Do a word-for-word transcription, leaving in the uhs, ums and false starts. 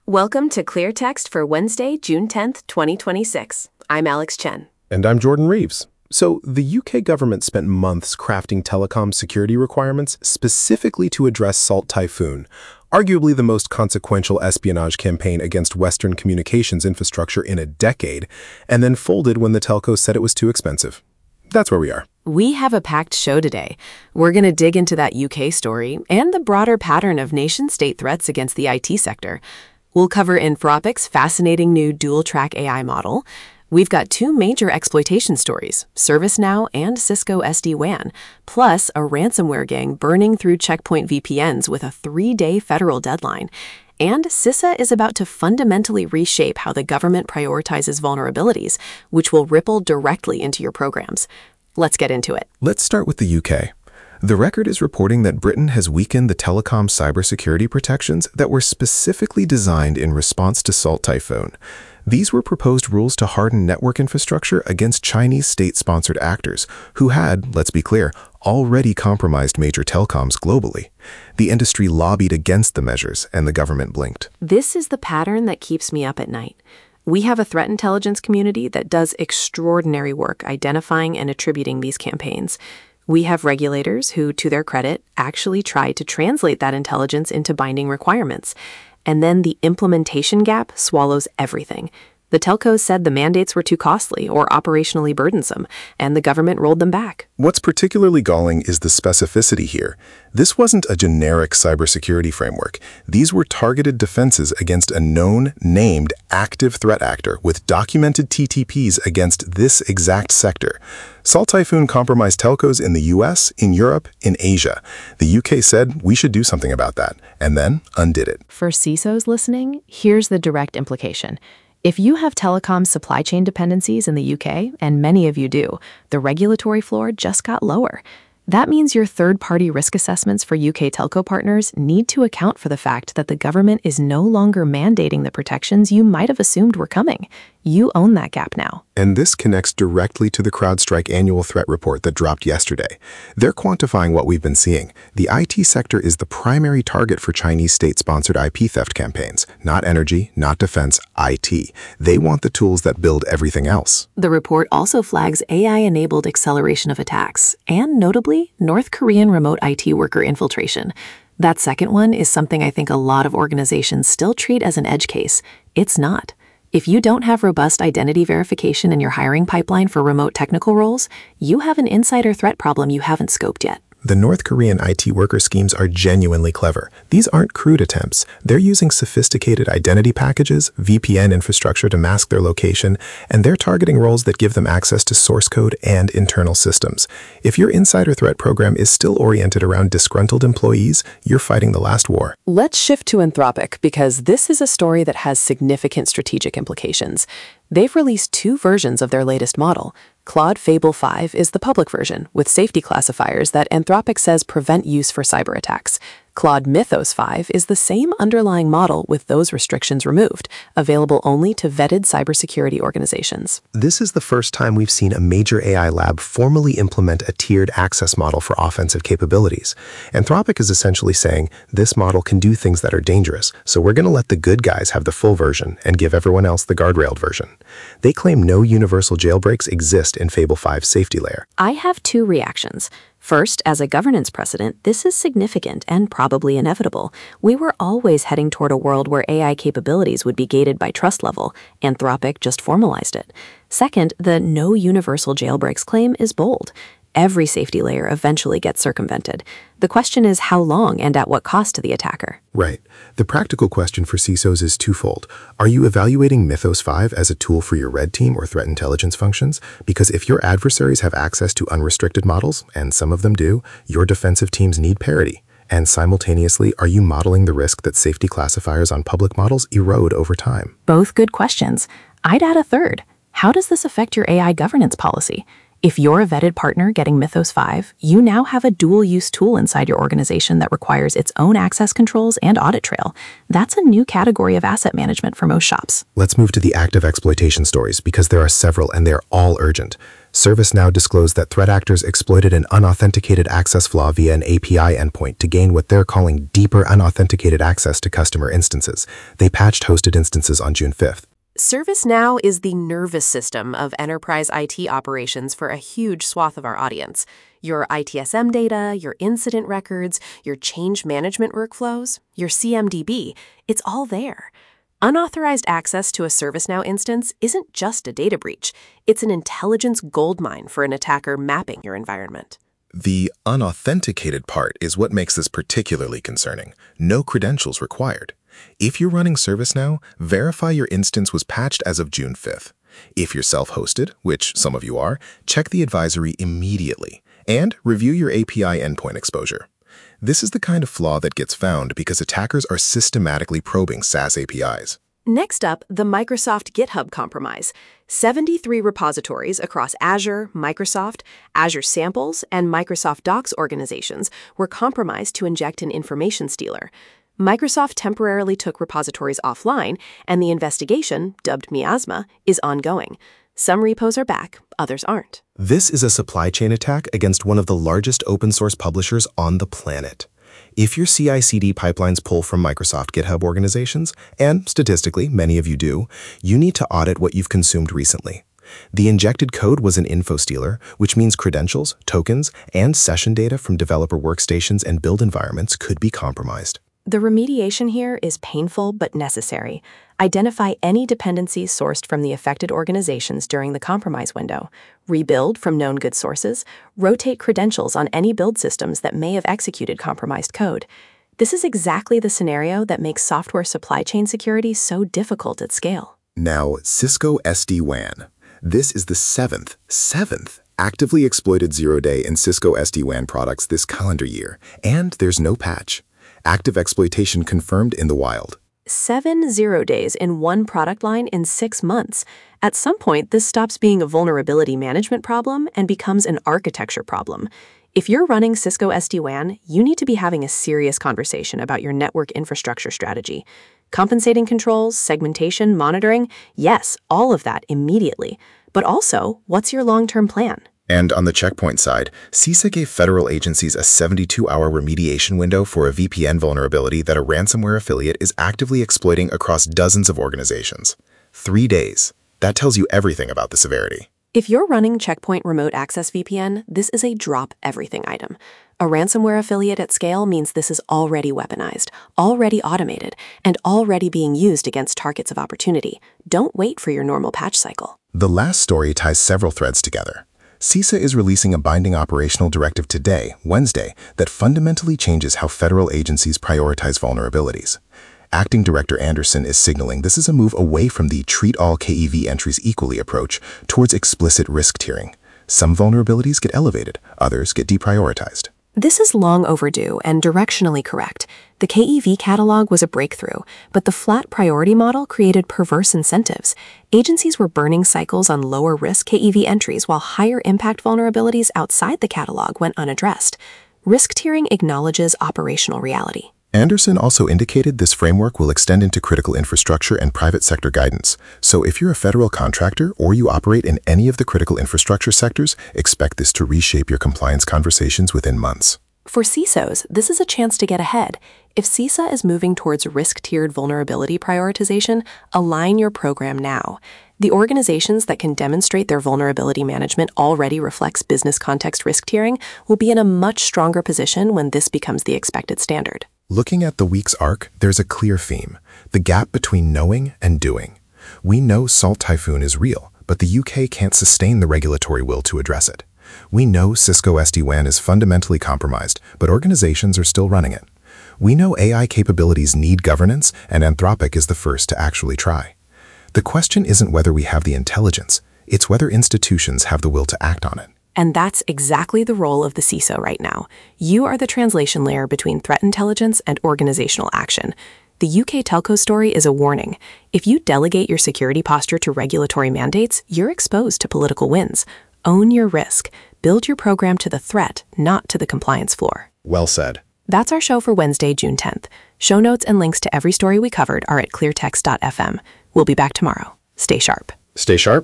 Welcome to Clear Text for Wednesday, June tenth, twenty twenty-six. I'm Alex Chen. And I'm Jordan Reeves. So, the U K government spent months crafting telecom security requirements specifically to address Salt Typhoon, arguably the most consequential espionage campaign against Western communications infrastructure in a decade, and then folded when the telcos said it was too expensive. That's where we are. We have a packed show today. We're going to dig into that U K story and the broader pattern of nation-state threats against the I T sector. We'll cover Anthropic's fascinating new dual-track A I model. We've got two major exploitation stories, ServiceNow and Cisco S D WAN, plus a ransomware gang burning through Checkpoint V P Ns with a three-day federal deadline. And CISA is about to fundamentally reshape how the government prioritizes vulnerabilities, which will ripple directly into your programs. Let's get into it. Let's start with the U K. The Record is reporting that Britain has weakened the telecom cybersecurity protections that were specifically designed in response to Salt Typhoon. These were proposed rules to harden network infrastructure against Chinese state-sponsored actors who had, let's be clear, already compromised major telecoms globally. The industry lobbied against the measures, and the government blinked. This is the pattern that keeps me up at night. We have a threat intelligence community that does extraordinary work identifying and attributing these campaigns. We have regulators who, to their credit, actually try to translate that intelligence into binding requirements. And then the implementation gap swallows everything. The telcos said the mandates were too costly or operationally burdensome, and the government rolled them back. What's particularly galling is the specificity here. This wasn't a generic cybersecurity framework. These were targeted defenses against a known, named, active threat actor with documented T T Ps against this exact sector. Salt Typhoon compromised telcos in the U S, in Europe, in Asia. The U K said we should do something about that, and then undid it. For C I S Os listening, here's the direct implication. If you have telecom supply chain dependencies in the U K, and many of you do, the regulatory floor just got lower. That means your third-party risk assessments for U K telco partners need to account for the fact that the government is no longer mandating the protections you might have assumed were coming. You own that gap now. And this connects directly to the CrowdStrike annual threat report that dropped yesterday. They're quantifying what we've been seeing. The I T sector is the primary target for Chinese state-sponsored I P theft campaigns. Not energy, not defense, I T. They want the tools that build everything else. The report also flags A I-enabled acceleration of attacks, and notably, North Korean remote I T worker infiltration. That second one is something I think a lot of organizations still treat as an edge case. It's not. If you don't have robust identity verification in your hiring pipeline for remote technical roles, you have an insider threat problem you haven't scoped yet. The North Korean I T worker schemes are genuinely clever. These aren't crude attempts. They're using sophisticated identity packages, V P N infrastructure to mask their location, and they're targeting roles that give them access to source code and internal systems. If your insider threat program is still oriented around disgruntled employees, you're fighting the last war. Let's shift to Anthropic, because this is a story that has significant strategic implications. They've released two versions of their latest model. Claude Fable five is the public version, with safety classifiers that Anthropic says prevent use for cyber attacks. Claude Mythos five is the same underlying model with those restrictions removed, available only to vetted cybersecurity organizations. This is the first time we've seen a major A I lab formally implement a tiered access model for offensive capabilities. Anthropic is essentially saying this model can do things that are dangerous, so we're going to let the good guys have the full version and give everyone else the guardrailed version. They claim no universal jailbreaks exist in Fable five's safety layer. I have two reactions. First, as a governance precedent, this is significant and probably inevitable. We were always heading toward a world where A I capabilities would be gated by trust level. Anthropic just formalized it. Second, the no universal jailbreaks claim is bold. Every safety layer eventually gets circumvented. The question is how long and at what cost to the attacker. Right. The practical question for C I S Os is twofold. Are you evaluating Mythos five as a tool for your red team or threat intelligence functions? Because if your adversaries have access to unrestricted models, and some of them do, your defensive teams need parity. And simultaneously, are you modeling the risk that safety classifiers on public models erode over time? Both good questions. I'd add a third. How does this affect your A I governance policy? If you're a vetted partner getting Mythos five, you now have a dual-use tool inside your organization that requires its own access controls and audit trail. That's a new category of asset management for most shops. Let's move to the active exploitation stories because there are several and they're all urgent. ServiceNow disclosed that threat actors exploited an unauthenticated access flaw via an A P I endpoint to gain what they're calling deeper unauthenticated access to customer instances. They patched hosted instances on June fifth. ServiceNow is the nervous system of enterprise I T operations for a huge swath of our audience. Your I T S M data, your incident records, your change management workflows, your C M D B, it's all there. Unauthorized access to a ServiceNow instance isn't just a data breach. It's an intelligence goldmine for an attacker mapping your environment. The unauthenticated part is what makes this particularly concerning. No credentials required. If you're running ServiceNow, verify your instance was patched as of June fifth. If you're self-hosted, which some of you are, check the advisory immediately and review your A P I endpoint exposure. This is the kind of flaw that gets found because attackers are systematically probing SaaS A P Is. Next up, the Microsoft GitHub compromise. seventy-three repositories across Azure, Microsoft, Azure Samples, and Microsoft Docs organizations were compromised to inject an information stealer. Microsoft temporarily took repositories offline, and the investigation, dubbed Miasma, is ongoing. Some repos are back, others aren't. This is a supply chain attack against one of the largest open-source publishers on the planet. If your C I C D pipelines pull from Microsoft GitHub organizations, and statistically many of you do, you need to audit what you've consumed recently. The injected code was an info stealer, which means credentials, tokens, and session data from developer workstations and build environments could be compromised. The remediation here is painful but necessary. Identify any dependencies sourced from the affected organizations during the compromise window. Rebuild from known good sources. Rotate credentials on any build systems that may have executed compromised code. This is exactly the scenario that makes software supply chain security so difficult at scale. Now, Cisco S D WAN. This is the seventh, seventh actively exploited zero-day in Cisco S D WAN products this calendar year, and there's no patch. Active exploitation confirmed in the wild. Seven zero days in one product line in six months. At some point, this stops being a vulnerability management problem and becomes an architecture problem. If you're running Cisco S D WAN, you need to be having a serious conversation about your network infrastructure strategy. Compensating controls, segmentation, monitoring, yes, all of that immediately. But also, what's your long-term plan? And on the checkpoint side, CISA gave federal agencies a seventy-two hour remediation window for a V P N vulnerability that a ransomware affiliate is actively exploiting across dozens of organizations. Three days. That tells you everything about the severity. If you're running Checkpoint Remote Access V P N, this is a drop everything item. A ransomware affiliate at scale means this is already weaponized, already automated, and already being used against targets of opportunity. Don't wait for your normal patch cycle. The last story ties several threads together. CISA is releasing a binding operational directive today, Wednesday, that fundamentally changes how federal agencies prioritize vulnerabilities. Acting Director Anderson is signaling this is a move away from the treat all K E V entries equally approach towards explicit risk tiering. Some vulnerabilities get elevated, others get deprioritized. This is long overdue and directionally correct. The K E V catalog was a breakthrough, but the flat priority model created perverse incentives. Agencies were burning cycles on lower risk K E V entries while higher impact vulnerabilities outside the catalog went unaddressed. Risk tiering acknowledges operational reality. Anderson also indicated this framework will extend into critical infrastructure and private sector guidance. So if you're a federal contractor or you operate in any of the critical infrastructure sectors, expect this to reshape your compliance conversations within months. For C I S Os, this is a chance to get ahead. If CISA is moving towards risk-tiered vulnerability prioritization, align your program now. The organizations that can demonstrate their vulnerability management already reflects business context risk tiering will be in a much stronger position when this becomes the expected standard. Looking at the week's arc, there's a clear theme, the gap between knowing and doing. We know Salt Typhoon is real, but the U K can't sustain the regulatory will to address it. We know Cisco S D WAN is fundamentally compromised, but organizations are still running it. We know A I capabilities need governance, and Anthropic is the first to actually try. The question isn't whether we have the intelligence, it's whether institutions have the will to act on it. And that's exactly the role of the C I S O right now. You are the translation layer between threat intelligence and organizational action. The U K telco story is a warning. If you delegate your security posture to regulatory mandates, you're exposed to political winds. Own your risk. Build your program to the threat, not to the compliance floor. Well said. That's our show for Wednesday, June tenth. Show notes and links to every story we covered are at cleartext dot f m. We'll be back tomorrow. Stay sharp. Stay sharp.